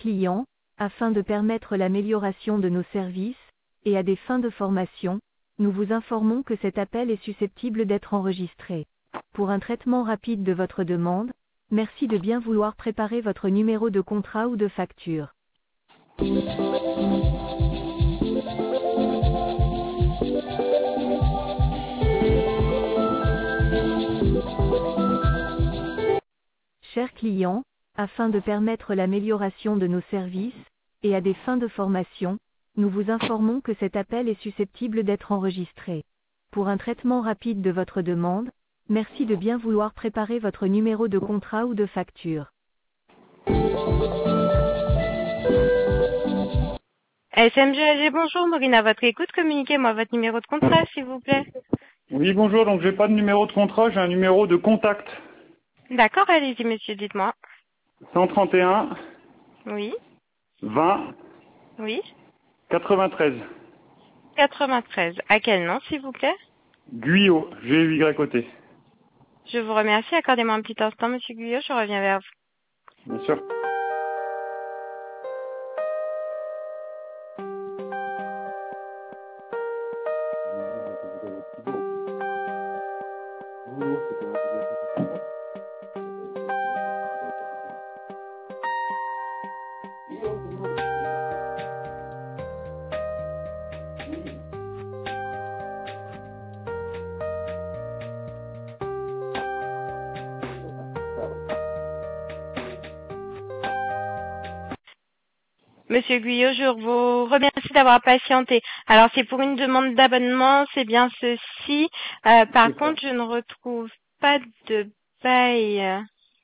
client, afin de permettre l'amélioration de nos services, et à des fins de formation, nous vous informons que cet appel est susceptible d'être enregistré. Pour un traitement rapide de votre demande, merci de bien vouloir préparer votre numéro de contrat ou de facture. Chers clients, afin de permettre l'amélioration de nos services, et à des fins de formation, nous vous informons que cet appel est susceptible d'être enregistré. Pour un traitement rapide de votre demande, merci de bien vouloir préparer votre numéro de contrat ou de facture. SMG, bonjour, Maureen à votre écoute, communiquez-moi votre numéro de contrat, s'il vous plaît. Oui, bonjour, donc j'ai pas de numéro de contrat, j'ai un numéro de contact. D'accord, allez-y, monsieur, dites-moi. 131 Oui, 20 oui. 93. 93. À quel nom, s'il vous plaît? Guyot, G-U-Y-O-T. Je vous remercie. Accordez-moi un petit instant, monsieur Guyot, je reviens vers vous. Bien sûr. Monsieur Guyot, je vous remercie d'avoir patienté. Alors, c'est pour une demande d'abonnement, c'est bien ceci. Par contre, je ne retrouve pas de bail.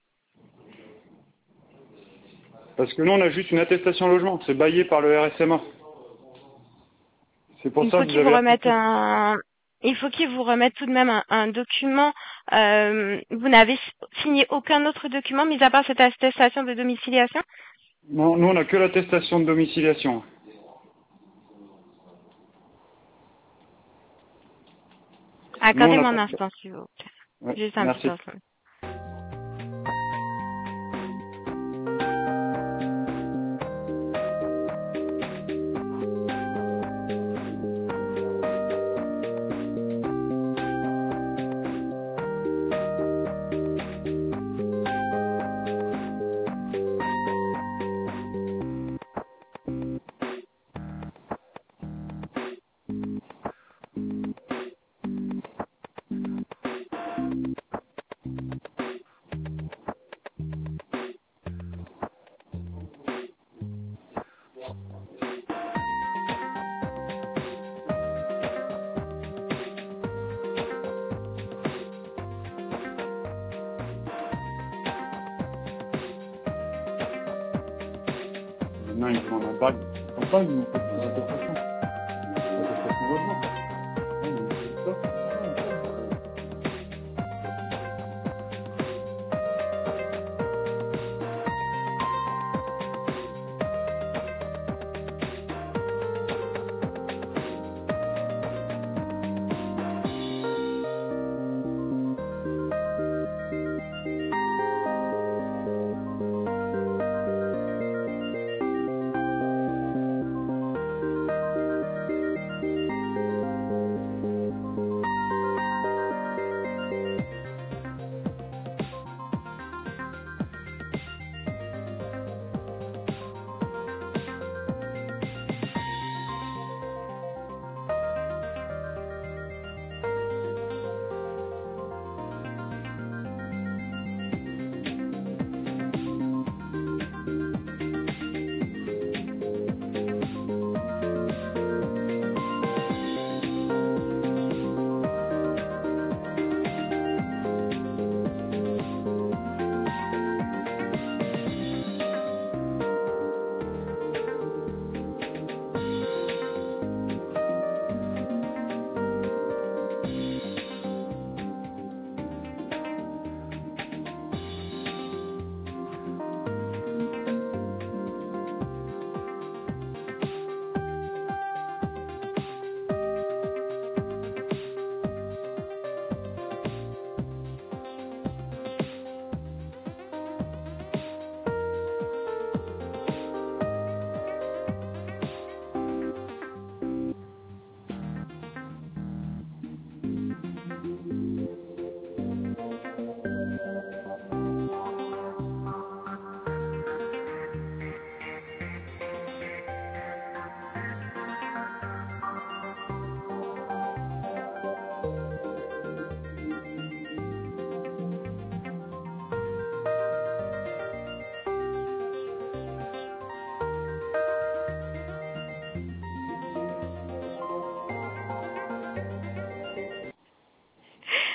Parce que nous, on a juste une attestation logement, c'est baillé par le RSMA. C'est pour Il ça faut que vous qu'il vous avez... remette il faut qu'il vous remette tout de même un document. Vous n'avez signé aucun autre document, mis à part cette attestation de domiciliation? Non, nous, on a que l'attestation de domiciliation. Nous, on Accordez-moi a un pas... instant, s'il vous plaît. Ouais, Juste un petit merci. instant. Maintenant, ils demandent un bail. Un bail, nous, on fait des attestations. Attestation logement.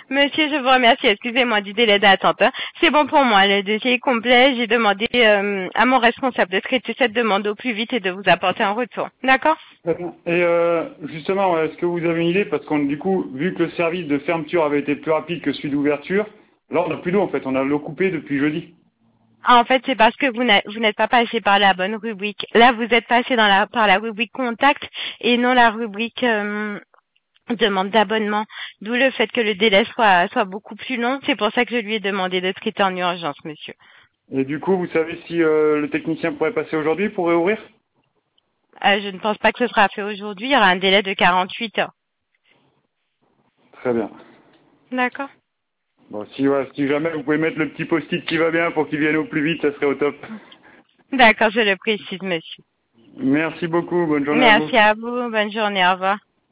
Monsieur, je vous remercie. Excusez-moi du délai d'attente, hein. C'est bon pour moi. Le dossier est complet. J'ai demandé à mon responsable de traiter cette demande au plus vite et de vous apporter un retour. D'accord? Très bien. Et justement, est-ce que vous avez une idée, parce qu'on du coup, vu que le service de fermeture avait été plus rapide que celui d'ouverture, là on n'a plus d'eau en fait, on a l'eau coupée depuis jeudi. Ah, en fait, c'est parce que vous n'êtes pas passé par la bonne rubrique. Là, vous êtes passé par la rubrique contact et non la rubrique demande d'abonnement. D'où le fait que le délai soit beaucoup plus long. C'est pour ça que je lui ai demandé de traiter en urgence, monsieur. Et du coup, vous savez si le technicien pourrait passer aujourd'hui pour réouvrir? Je ne pense pas que ce sera fait aujourd'hui. Il y aura un délai de 48 heures. Très bien. D'accord. Bon, si jamais vous pouvez mettre le petit post-it qui va bien pour qu'il vienne au plus vite, ça serait au top. D'accord, je le précise, monsieur. Merci beaucoup, bonne journée à vous. Merci à vous. Bonne journée. Au revoir.